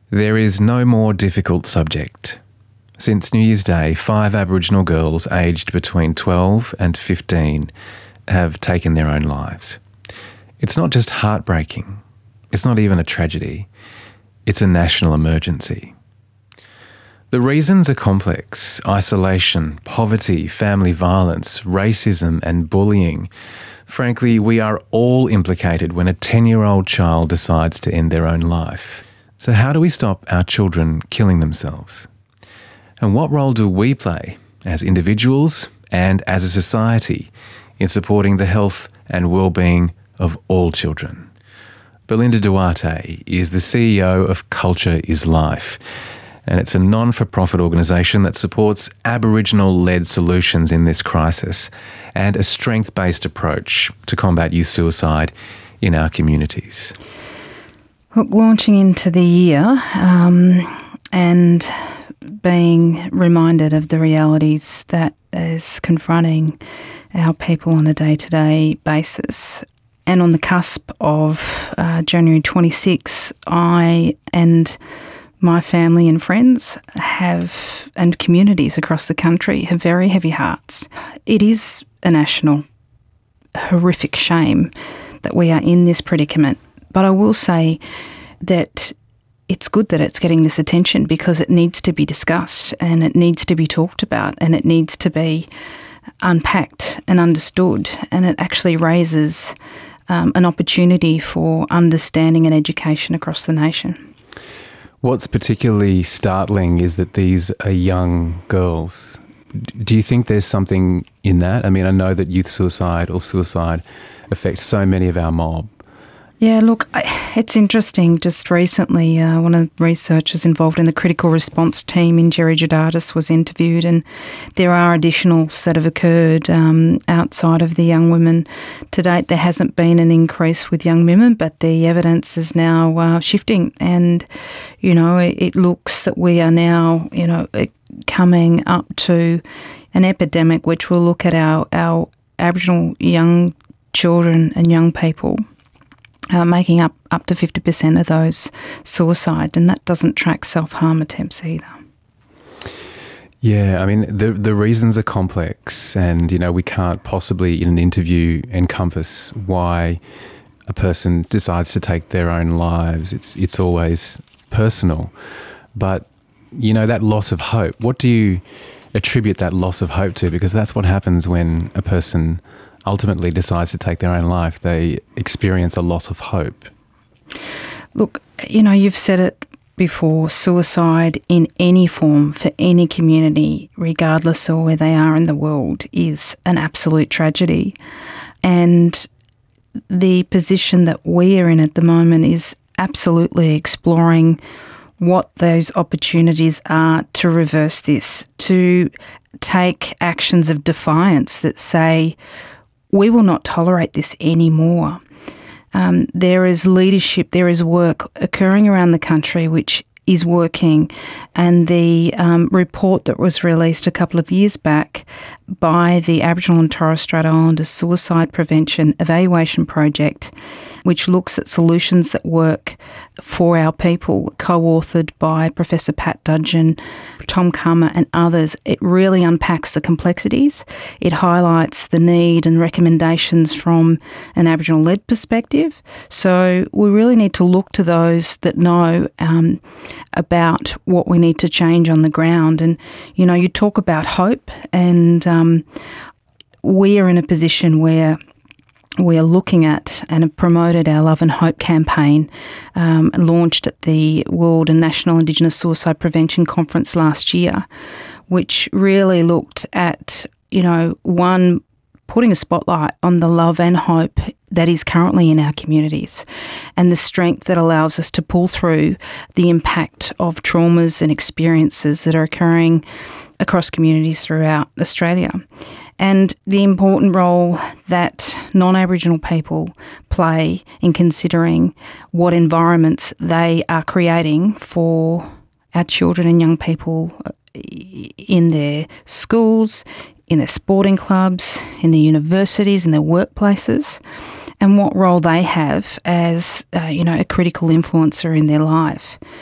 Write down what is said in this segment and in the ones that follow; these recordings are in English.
There is no more difficult subject. Since New Year's Day, 5 Aboriginal girls aged between 12 and 15 have taken their own lives. It's not just heartbreaking. It's not even a tragedy. It's a national emergency. The reasons are complex: isolation, poverty, family violence, racism and bullying. Frankly, we are all implicated when a 10-year-old child decides to end their own life. So how do we stop our children killing themselves? And what role do we play as individuals and as a society in supporting the health and well-being of all children? Belinda Duarte is the CEO of Culture is Life, and it's a non-for-profit organisation that supports Aboriginal-led solutions in this crisis and a strength-based approach to combat youth suicide in our communities. Look, launching into the year and being reminded of the realities that is confronting our people on a day-to-day basis. And on the cusp of January 26, I and my family and friends and communities across the country have very heavy hearts. It is a national horrific shame that we are in this predicament. But I will say that it's good that it's getting this attention, because it needs to be discussed and it needs to be talked about and it needs to be unpacked and understood, and it actually raises an opportunity for understanding and education across the nation. What's particularly startling is that these are young girls. Do you think there's something in that? I mean, I know that youth suicide or suicide affects so many of our mob. Yeah, look, it's interesting. Just recently, one of the researchers involved in the critical response team in Jerry Jadatis was interviewed, and there are additionals that have occurred outside of the young women. To date, there hasn't been an increase with young women, but the evidence is now shifting, and, it looks that we are now, coming up to an epidemic which will look at our Aboriginal young children and young people making up to 50% of those suicide, and that doesn't track self-harm attempts either. Yeah, I mean, the reasons are complex, and, we can't possibly in an interview encompass why a person decides to take their own lives. It's always personal. But, that loss of hope, what do you attribute that loss of hope to? Because that's what happens when a person ultimately decides to take their own life. They experience a loss of hope. Look, you've said it before, suicide in any form for any community, regardless of where they are in the world, is an absolute tragedy. And the position that we are in at the moment is absolutely exploring what those opportunities are to reverse this, to take actions of defiance that say, we will not tolerate this anymore. There is leadership, there is work occurring around the country which is working, and the report that was released a couple of years back by the Aboriginal and Torres Strait Islander Suicide Prevention Evaluation Project, which looks at solutions that work for our people, co-authored by Professor Pat Dudgeon, Tom Kummer and others. It really unpacks the complexities. It highlights the need and recommendations from an Aboriginal-led perspective. So we really need to look to those that know about what we need to change on the ground. And, you talk about hope, and we are in a position where we are looking at and have promoted our Love and Hope campaign, launched at the World and National Indigenous Suicide Prevention Conference last year, which really looked at, one, putting a spotlight on the love and hope that is currently in our communities, and the strength that allows us to pull through the impact of traumas and experiences that are occurring across communities throughout Australia. And the important role that non-Aboriginal people play in considering what environments they are creating for our children and young people in their schools, in their sporting clubs, in their universities, in their workplaces, and what role they have as, a critical influencer in their life.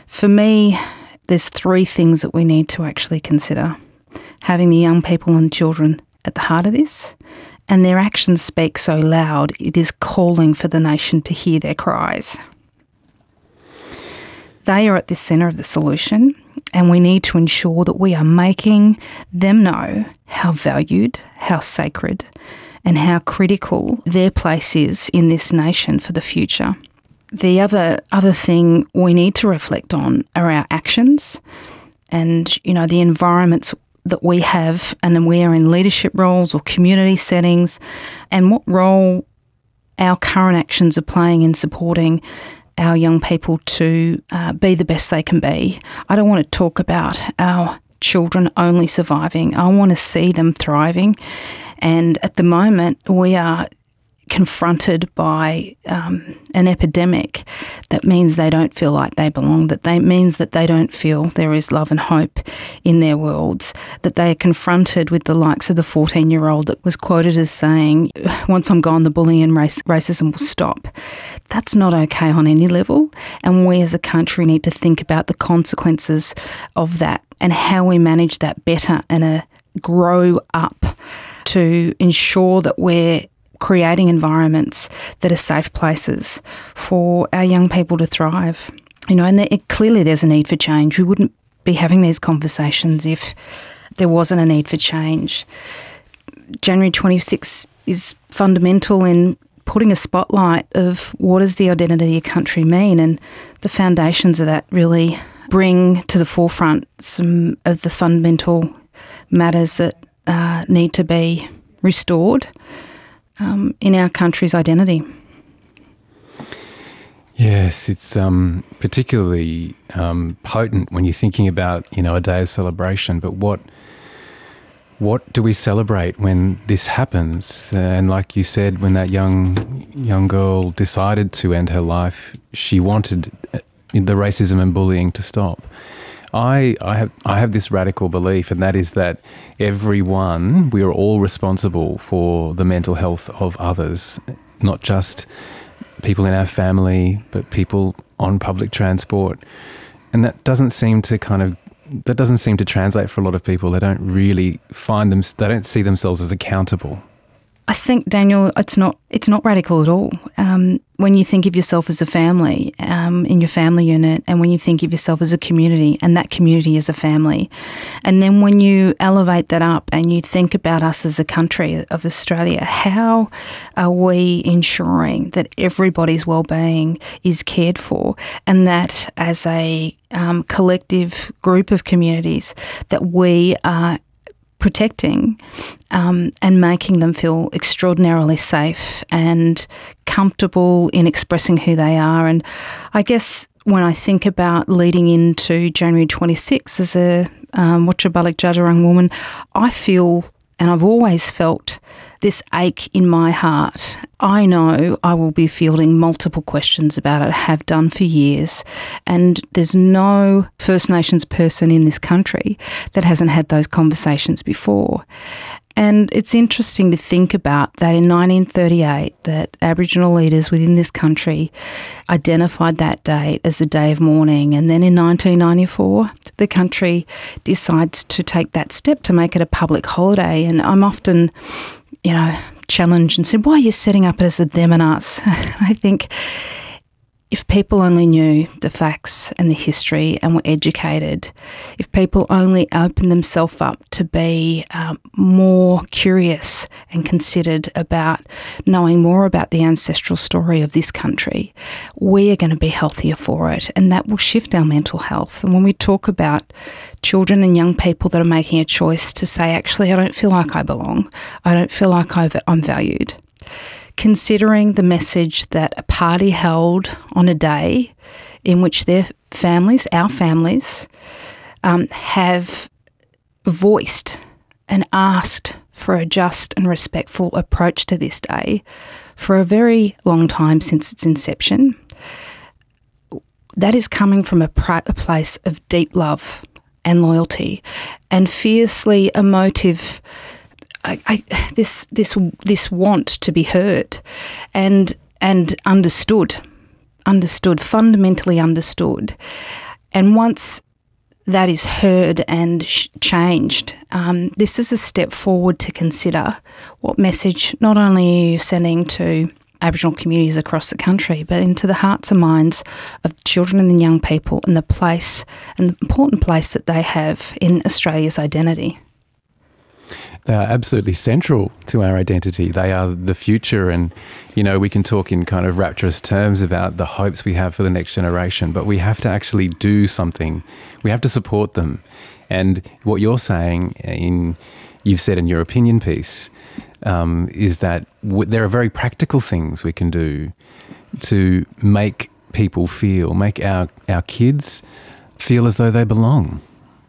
For me, there's three things that we need to actually consider. Having the young people and children at the heart of this, and their actions speak so loud, it is calling for the nation to hear their cries. They are at the centre of the solution, and we need to ensure that we are making them know how valued, how sacred, and how critical their place is in this nation for the future. The other thing we need to reflect on are our actions and, the environments that we have, and then we are in leadership roles or community settings, and what role our current actions are playing in supporting our young people to be the best they can be. I don't want to talk about our children only surviving. I want to see them thriving. And at the moment, we are confronted by an epidemic that means they don't feel like they belong, means that they don't feel there is love and hope in their worlds, that they are confronted with the likes of the 14-year-old that was quoted as saying, once I'm gone, the bullying and racism will stop. That's not okay on any level, and we as a country need to think about the consequences of that and how we manage that better and grow up to ensure that we're creating environments that are safe places for our young people to thrive. And clearly there's a need for change. We wouldn't be having these conversations if there wasn't a need for change. January 26 is fundamental in putting a spotlight of what does the identity of your country mean, and the foundations of that really bring to the forefront some of the fundamental matters that need to be restored in our country's identity. Yes, it's particularly potent when you're thinking about, a day of celebration. But what do we celebrate when this happens? And like you said, when that young girl decided to end her life, she wanted the racism and bullying to stop. I have this radical belief, and that is that we are all responsible for the mental health of others, not just people in our family, but people on public transport. And that doesn't seem to translate for a lot of people. They don't really they don't see themselves as accountable. I think, Daniel, it's not radical at all. When you think of yourself as a family, in your family unit, and when you think of yourself as a community, and that community is a family, and then when you elevate that up and you think about us as a country of Australia, how are we ensuring that everybody's well-being is cared for, and that as a collective group of communities that we are protecting and making them feel extraordinarily safe and comfortable in expressing who they are. And I guess when I think about leading into January 26 as a Wotjobaluk Djadjurrung woman, I feel, and I've always felt, this ache in my heart. I know I will be fielding multiple questions about it, have done for years, and there's no First Nations person in this country that hasn't had those conversations before. And it's interesting to think about that in 1938, that Aboriginal leaders within this country identified that date as a day of mourning. And then in 1994, the country decides to take that step to make it a public holiday. And I'm often, challenged and said, why are you setting up it as a them and us? I think if people only knew the facts and the history and were educated, if people only opened themselves up to be more curious and considered about knowing more about the ancestral story of this country, we are going to be healthier for it, and that will shift our mental health. And when we talk about children and young people that are making a choice to say, actually, I don't feel like I belong, I don't feel like I'm valued, considering the message that a party held on a day in which their families, our families, have voiced and asked for a just and respectful approach to this day for a very long time since its inception. That is coming from a place of deep love and loyalty and fiercely emotive this want to be heard and understood, fundamentally understood. And once that is heard and changed, this is a step forward to consider what message not only are you sending to Aboriginal communities across the country, but into the hearts and minds of children and young people and the place and the important place that they have in Australia's identity. They are absolutely central to our identity. They are the future, and, you know, we can talk in kind of rapturous terms about the hopes we have for the next generation, but we have to actually do something. We have to support them. And what you're saying, you've said in your opinion piece, is that there are very practical things we can do to make people feel, make our kids feel as though they belong.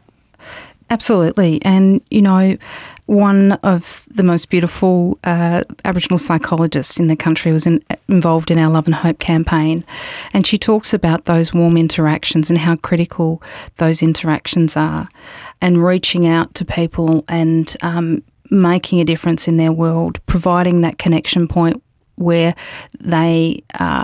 Absolutely. And, you know, one of the most beautiful Aboriginal psychologists in the country was involved in our Love and Hope campaign. And she talks about those warm interactions and how critical those interactions are, and reaching out to people and making a difference in their world, providing that connection point where they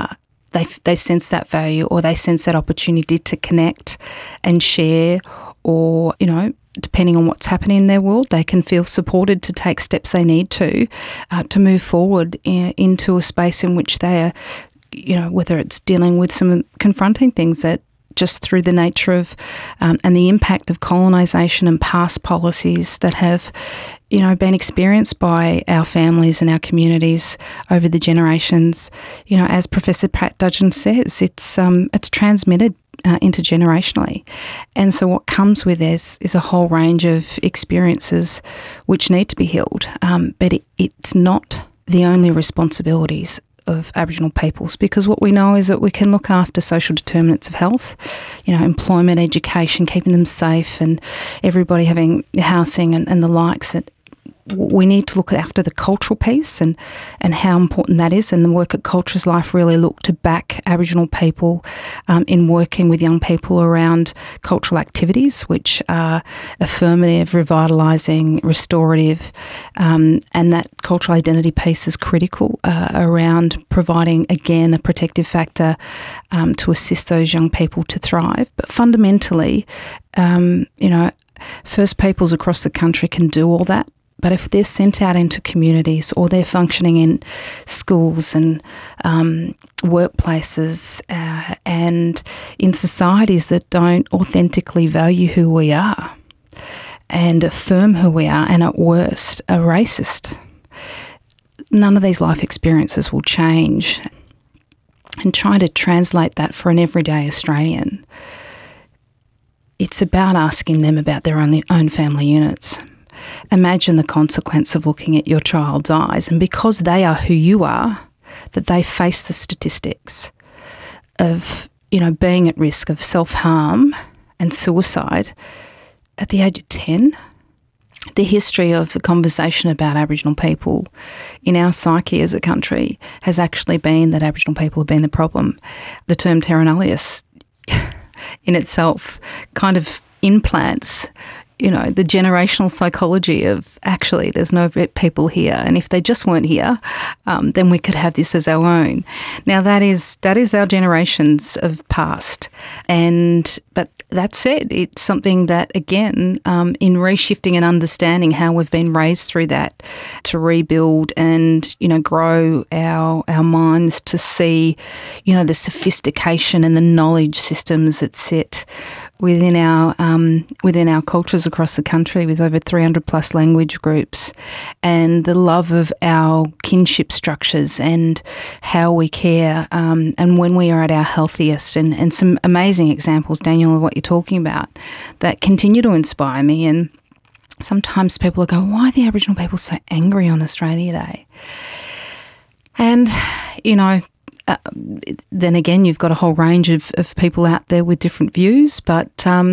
sense that value, or they sense that opportunity to connect and share, or, you know, depending on what's happening in their world, they can feel supported to take steps they need to move forward into a space in which they are, you know, whether it's dealing with some confronting things that just through the nature of and the impact of colonisation and past policies that have, you know, been experienced by our families and our communities over the generations. You know, as Professor Pat Dudgeon says, it's transmitted intergenerationally. And so what comes with this is a whole range of experiences which need to be healed. But it's not the only responsibilities of Aboriginal peoples, because what we know is that we can look after social determinants of health, you know, employment, education, keeping them safe, and everybody having housing and the likes. That we need to look after the cultural piece and how important that is. And the work at Cultures Life really look to back Aboriginal people in working with young people around cultural activities, which are affirmative, revitalising, restorative, and that cultural identity piece is critical around providing, again, a protective factor to assist those young people to thrive. But fundamentally, you know, First Peoples across the country can do all that. But if they're sent out into communities, or they're functioning in schools and workplaces and in societies that don't authentically value who we are and affirm who we are, and at worst are racist, none of these life experiences will change. And trying to translate that for an everyday Australian, it's about asking them about their own family units. Imagine the consequence of looking at your child's eyes, and because they are who you are, that they face the statistics of, you know, being at risk of self-harm and suicide at the age of 10. The history of the conversation about Aboriginal people in our psyche as a country has actually been that Aboriginal people have been the problem. The term terra nullius in itself kind of implants, you know, the generational psychology of actually there's no people here, and if they just weren't here, then we could have this as our own. Now that is our generations of past, but that said, it's something that, again, in reshifting and understanding how we've been raised through that, to rebuild and, you know, grow our minds to see, you know, the sophistication and the knowledge systems that sit within our cultures across the country, with over 300 plus language groups, and the love of our kinship structures and how we care, and when we are at our healthiest, and some amazing examples, Daniel, of what you're talking about that continue to inspire me. And sometimes people go, why are the Aboriginal people so angry on Australia Day? And, you know, then again, you've got a whole range of people out there with different views, but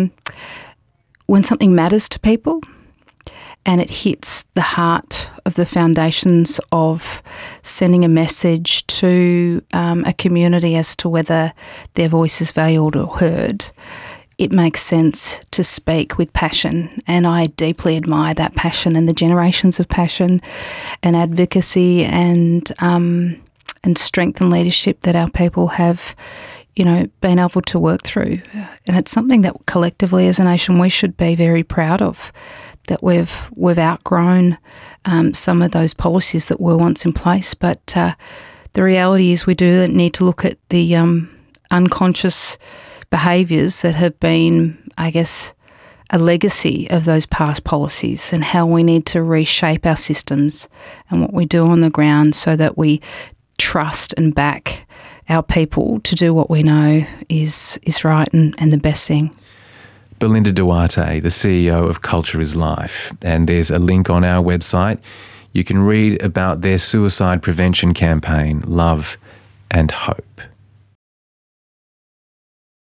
when something matters to people and it hits the heart of the foundations of sending a message to a community as to whether their voice is valued or heard, it makes sense to speak with passion. And I deeply admire that passion and the generations of passion and advocacy and strength and leadership that our people have, been able to work through. And it's something that collectively as a nation we should be very proud of, that we've outgrown some of those policies that were once in place. But the reality is we do need to look at the unconscious behaviours that have been, I guess, a legacy of those past policies, and how we need to reshape our systems and what we do on the ground so that we trust and back our people to do what we know is right and the best thing. Belinda Duarte, the CEO of Culture is Life, and there's a link on our website. You can read about their suicide prevention campaign, Love and Hope.